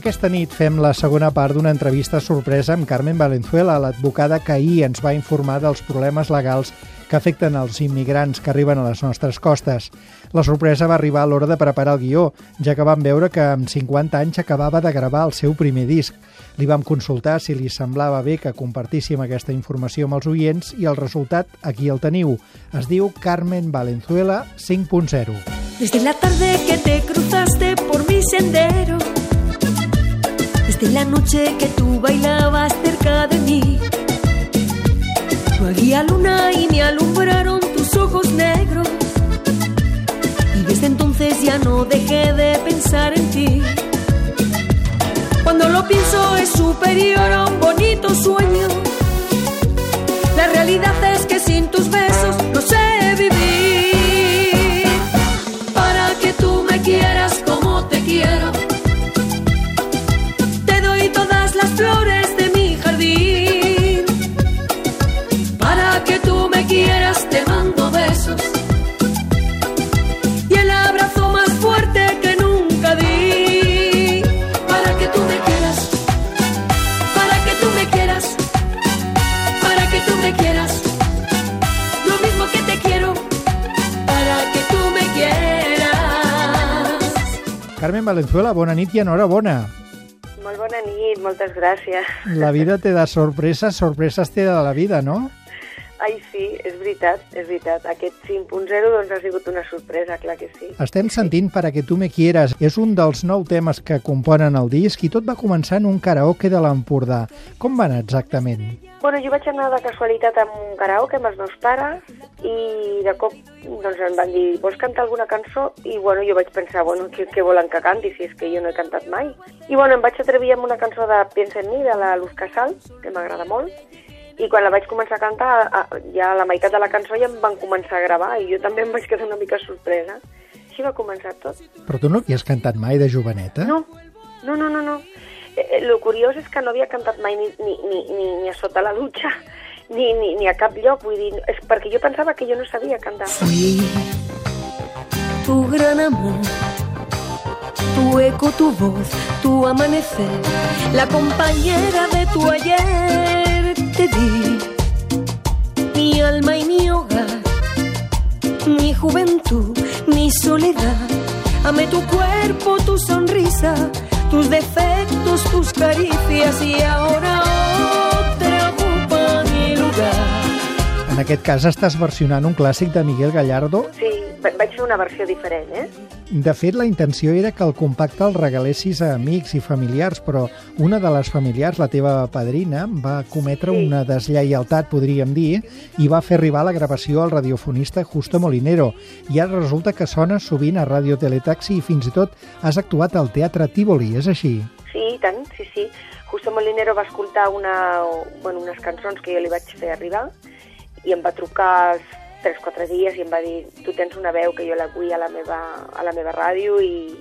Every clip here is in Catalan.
Aquesta nit fem la segona part d'una entrevista sorpresa amb Carmen Valenzuela, l'advocada que ahir ens va informar dels problemes legals que afecten els immigrants que arriben a les nostres costes. La sorpresa va arribar a l'hora de preparar el guió, ja que vam veure que amb 50 anys acabava de gravar el seu primer disc. Li vam consultar si li semblava bé que compartíssim aquesta informació amb els oients i el resultat aquí el teniu. Es diu Carmen Valenzuela 5.0. Desde la tarde que te cruzaste por mi sendero, desde la noche que tú bailabas cerca de mí, no había luna y me alumbraron tus ojos negros, y desde entonces ya no dejé de pensar en ti. Cuando lo pienso es superior a un bonito sueño. La realidad es que sin tus besos no sé vivir. Para que tú me quieras como te quiero, te doy todas las flores de mi jardín. Para que tú me quieras te mando besos y el abrazo más fuerte que nunca di. Para que tú me quieras, para que tú me quieras, para que tú me quieras, lo mismo que te quiero, para que tú me quieras. Carmen Valenzuela, bona nit i enhorabona. Molt bona nit, moltes gràcies. La vida te da sorpreses, sorpreses te da la vida, no? Ai, sí, és veritat, és veritat. Aquest 5.0 doncs ha sigut una sorpresa, clar que sí. Estem sentint Para que tú me quieras. És un dels 9 temes que componen el disc i tot va començar en un karaoke de l'Empordà. Com va anar exactament? Bueno, jo vaig anar de casualitat a un karaoke amb els meus pares i de cop doncs, em van dir, vols cantar alguna cançó? I bueno, jo vaig pensar, bueno, què volen que canti si és que jo no he cantat mai? I bueno, em vaig atrevir amb una cançó de Piensa en mi, de la Luz Casal, que m'agrada molt. I quan la vaig començar a cantar, ja a la meitat de la cançó ja em van començar a gravar i jo també em vaig quedar una mica sorpresa. Així va començar tot. Però tu no havies cantat mai de joveneta? No. Lo curiós és que no havia cantat mai ni a sota la dutxa, ni a cap lloc. Vull dir, és perquè jo pensava que jo no sabia cantar. Fui tu gran amor, tu eco, tu voz, tu amanecer, la compañera de tu ayer. Te di mi alma y mi hogar, mi juventud, mi soledad. Amé tu cuerpo, tu sonrisa, tus defectos, tus caricias y ahora otra ocupa mi lugar. En aquest cas estàs versionant un clàssic de Miguel Gallardo. Sí, vaig fer una versió diferent, De fet, la intenció era que el compacte el regalessis a amics i familiars, però una de les familiars, la teva padrina, va cometre una deslleialtat, podríem dir, i va fer arribar la gravació al radiofonista Justo Molinero. I ara resulta que sona sovint a Ràdio Teletaxi i fins i tot has actuat al Teatre Tívoli, és així? Sí, i tant, sí. Justo Molinero va escoltar unes cançons que jo li vaig fer arribar i em va trucar 3-4 dies i em va dir, tu tens una veu que jo la vull a la meva ràdio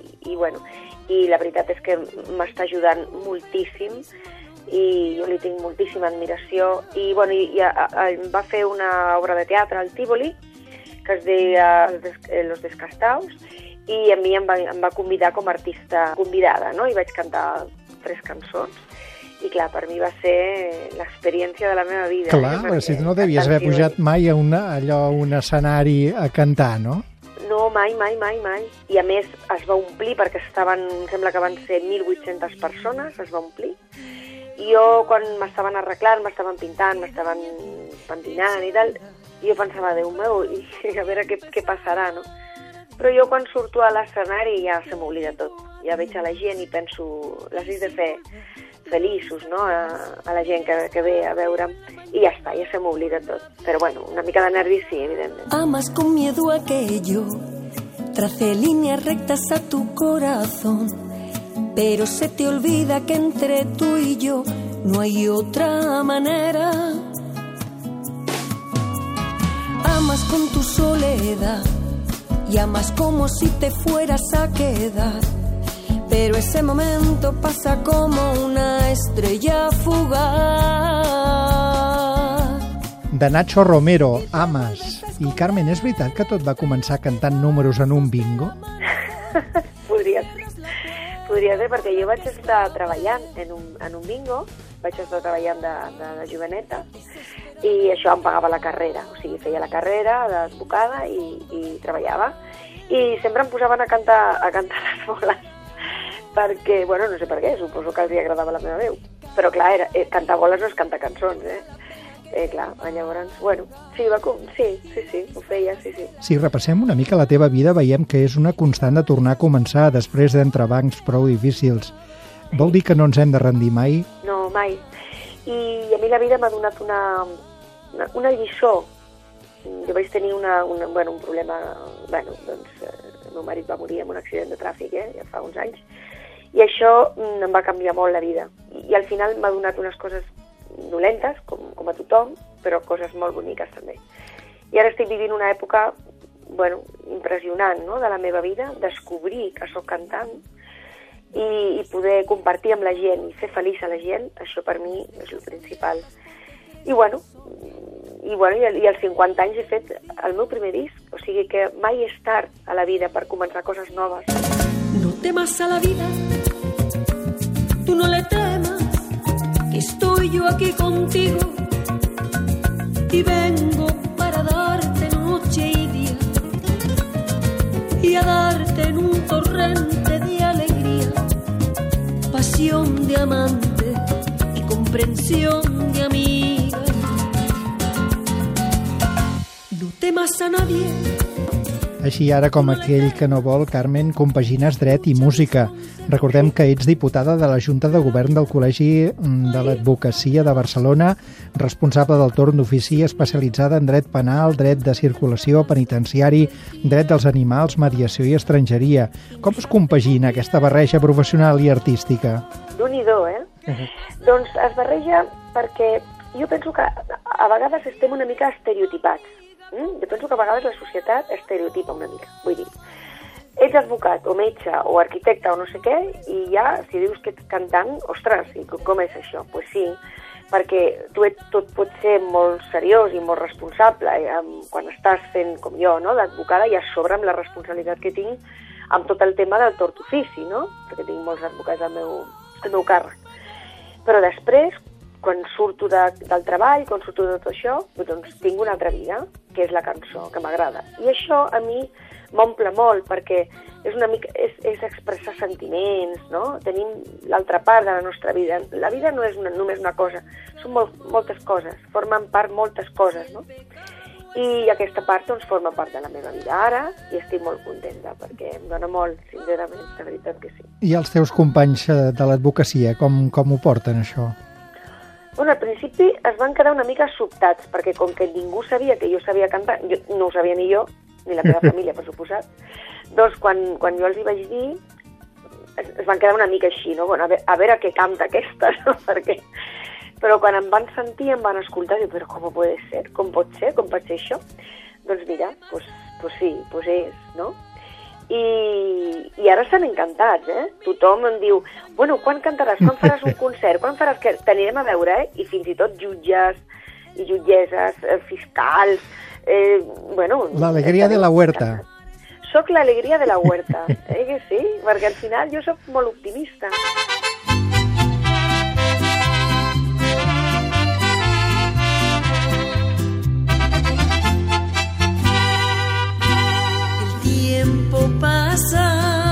i la veritat és que m'està ajudant moltíssim i jo li tinc moltíssima admiració i em va fer una obra de teatre al Tívoli que es deia Los Descastaos i a mi em va convidar com a artista convidada, no? I vaig cantar 3 cançons. I clar, per mi va ser l'experiència de la meva vida. Clar, si tu no devies haver pujat mai a un escenari a cantar, no? No, mai. I a més es va omplir perquè sembla que van ser 1.800 persones, es va omplir. I jo quan m'estaven arreglant, m'estaven pintant, m'estaven pentinant i tal, i jo pensava, Déu meu, i a veure què passarà, no? Però jo quan surto a l'escenari ja se m'oblida tot. Ja veig a la gent i penso, les he de fer feliços, no?, a la gent que ve a veure'm i ja està, ja se m'oblida tot. Però bueno, una mica de nervis sí, evidentment. Amas con miedo a que yo trace líneas rectas a tu corazón, pero se te olvida que entre tú y yo no hay otra manera. Amas con tu soledad y amas como si te fueras a quedar, pero ese momento pasa como una estrella fugaz. De Nacho Romero, Amas. I Carmen, és veritat que tot va començar cantant números en un bingo? Podria ser. Podria ser, perquè jo vaig estar treballant en un bingo, vaig estar treballant de joveneta, i això em pagava la carrera, o sigui, feia la carrera d'advocada i treballava, i sempre em posaven a cantar les boles, perquè, bueno, no sé per què, suposo que els agradava la meva veu, però clar, cantar boles no és cantar cançons, clar, llavors, bueno, sí, ho feia, sí. Si repassem una mica la teva vida, veiem que és una constant de tornar a començar després d'entrebancs prou difícils. Vol dir que no ens hem de rendir mai? No, mai. I a mi la vida m'ha donat una lliçó. Jo vaig tenir un problema, doncs el meu marit va morir en un accident de tràfic, ja fa uns anys, i això em va canviar molt la vida. I al final m'ha donat unes coses dolentes, com a tothom, però coses molt boniques també. I ara estic vivint una època, impressionant, no?, de la meva vida, descobrir que sóc cantant i poder compartir amb la gent i fer feliç a la gent, això per mi és el principal. I als 50 anys he fet el meu primer disc, o sigui que mai és tard a la vida per començar coses noves. No temas a la vida, tú no le temas, que estoy yo aquí contigo y vengo para darte noche y día y a darte en un torrente de alegría, pasión de amante y comprensión de amiga. No temas a nadie. Així ara com aquell que no vol, Carmen, compagines dret i música. Recordem que ets diputada de la Junta de Govern del Col·legi de l'Advocacia de Barcelona, responsable del torn d'ofici especialitzada en dret penal, dret de circulació, penitenciari, dret dels animals, mediació i estrangeria. Com es compagina aquesta barreja professional i artística? Déu-n'hi-do, Doncs es barreja perquè jo penso que a vegades estem una mica estereotipats. Jo penso que a vegades la societat estereotipa una mica. Vull dir, ets advocat o metge o arquitecte o no sé què, i ja, si dius que ets cantant, ostres, i com és això? Doncs pues sí, perquè tot pot ser molt seriós i molt responsable quan estàs fent, com jo, no?, d'advocada, i a sobre amb la responsabilitat que tinc amb tot el tema del tort ofici, no?, perquè tinc molts advocats al meu càrrec. Però després, quan surto del treball, quan surto de tot això, doncs tinc una altra vida, que és la cançó, que m'agrada. I això a mi m'omple molt, perquè és expressar sentiments, no? Tenim l'altra part de la nostra vida. La vida no és només una cosa, són moltes coses, formen part moltes coses, no? I aquesta part doncs forma part de la meva vida ara, i estic molt contenta, perquè em dona molt, sincerament, de veritat que sí. I els teus companys de l'advocacia, com ho porten, això? Bueno, al principi es van quedar una mica sobtats, perquè com que ningú sabia que jo sabia cantar, no ho sabia ni jo, ni la meva família, per suposat, doncs quan jo els hi vaig dir, es van quedar una mica així, no? Bueno, a veure què canta aquesta, no? Però quan em van sentir, em van escoltar, i dic, però com pot ser? Com pot ser això? Doncs mira, doncs sí, doncs és, no? I ara estan encantats, Tothom em diu, bueno, quan cantaràs? Quan faràs un concert? Quan faràs que t'anirem a veure, I fins i tot jutges i jutgesses, fiscals, L'alegria de la huerta. Soc l'alegria de la huerta, que sí? Perquè al final jo soc molt optimista. El tiempo pasa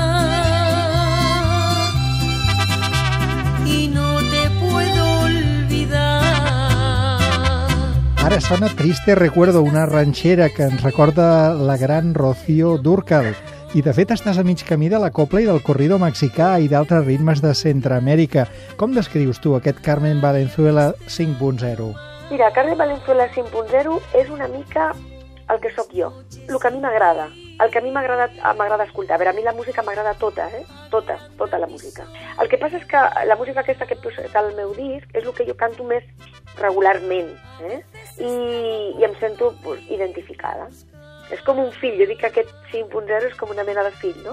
y no te puedo olvidar. Ara sona Triste Recuerdo, una ranxera que ens recorda la gran Rocío Dúrcal. I de fet estàs a mig camí de la copla i del corrido mexicà i d'altres ritmes de Centroamèrica. Com descrius tu aquest Carmen Valenzuela 5.0? Mira, Carmen Valenzuela 5.0 és una mica el que sóc jo, el que a mi m'agrada, el que a mi m'agrada escoltar. A veure, a mi la música m'agrada tota, tota la música. El que passa és que la música aquesta que he posat al meu disc és el que jo canto més regularment, i em sento identificada. És com un fill, jo dic que aquest 5.0 és com una mena de fill, no?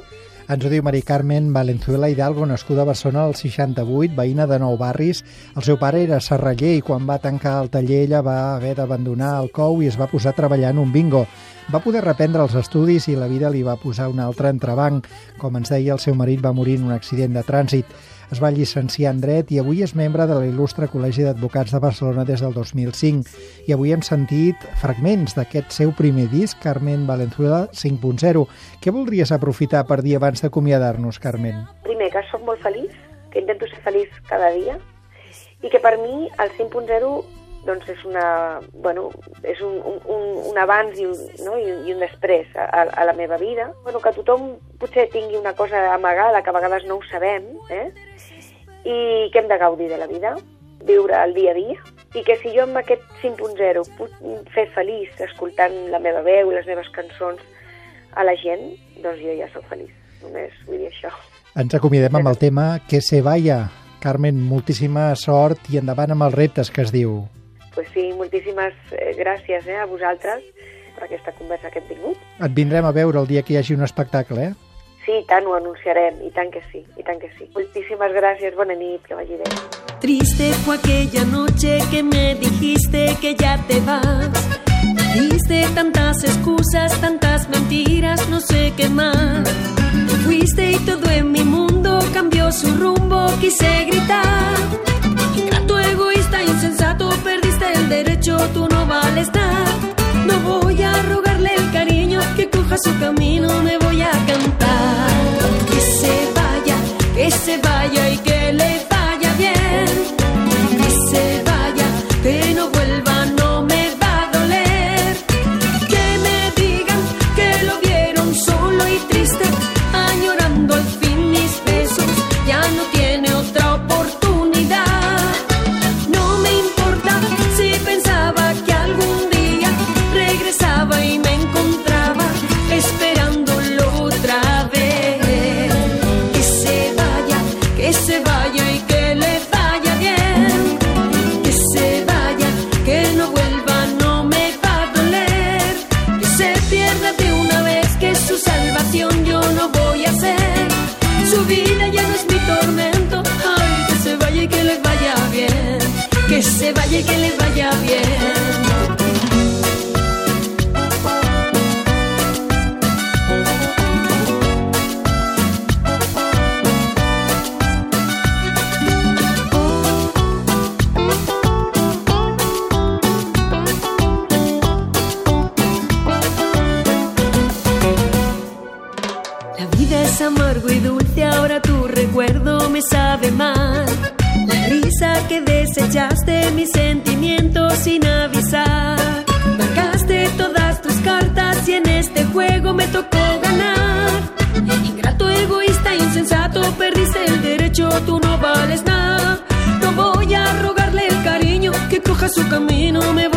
Ens ho diu Mari Carmen Valenzuela Hidalgo, nascuda a Barcelona al 68, veïna de 9 barris. El seu pare era serraller i quan va tancar el taller ella va haver d'abandonar el cou i es va posar a treballar en un bingo. Va poder reprendre els estudis i la vida li va posar un altre entrebanc. Com ens deia, el seu marit va morir en un accident de trànsit. Es va llicenciar en dret i avui és membre de l'il·lustre Col·legi d'Advocats de Barcelona des del 2005. I avui hem sentit fragments d'aquest seu primer disc, Carmen Valenzuela 5.0. Què voldries aprofitar per dir abans d'acomiadar-nos, Carmen? Primer, que soc molt feliç, que intento ser feliç cada dia, i que per mi el 5.0 doncs és és un abans i un després a la meva vida. Que tothom potser tingui una cosa amagada, que a vegades no ho sabem, i que hem de gaudir de la vida, viure el dia a dia, i que si jo amb aquest 5.0 puc fer feliç escoltant la meva veu i les meves cançons a la gent, doncs jo ja soc feliç. Només vull dir això. Ens acomiadem amb el tema Que se vaya. Carmen, moltíssima sort i endavant amb els reptes, que es diu. Pues sí, moltíssimes gràcies a vosaltres per aquesta conversa que hem tingut. Et vindrem a veure el dia que hi hagi un espectacle, Sí, i tant, ho anunciarem, i tant que sí, i tant que sí. Moltíssimes gràcies, bona nit, que vagi bé. Triste fue aquella noche que me dijiste que ya te vas. Diste tantas excusas, tantas mentiras, no sé qué más. Fuiste y todo en mi mundo cambió su rumbo, quise gritar. Ingrato, egoísta, insensato, perdiste el derecho, tú no vales nada. No voy a rogarle el cariño, que coja su camino, me voy a cantar. Que se vaya y que le vaya bien. Que se vaya, que no vuelva, no me va a doler. Que me digan que lo vieron solo y triste, añorando al fin mis besos, ya no tiene otra oportunidad. No me importa si pensaba que algún día regresaba y me encontraba esperándolo otra vez. Que se vaya y que le vaya bien. Que se vaya, que no vuelva, no me va a doler. Que se pierda de una vez, que su salvación yo no voy a ser. Su vida ya no es mi tormento. Ay, que se vaya y que le vaya bien. Que se vaya y que le vaya bien. Amargo y dulce, ahora tu recuerdo me sabe mal. La risa que desechaste mis sentimientos sin avisar. Marcaste todas tus cartas y en este juego me tocó ganar. Ingrato, egoísta, insensato, perdiste el derecho, tú no vales nada. No voy a rogarle el cariño, que coja su camino, me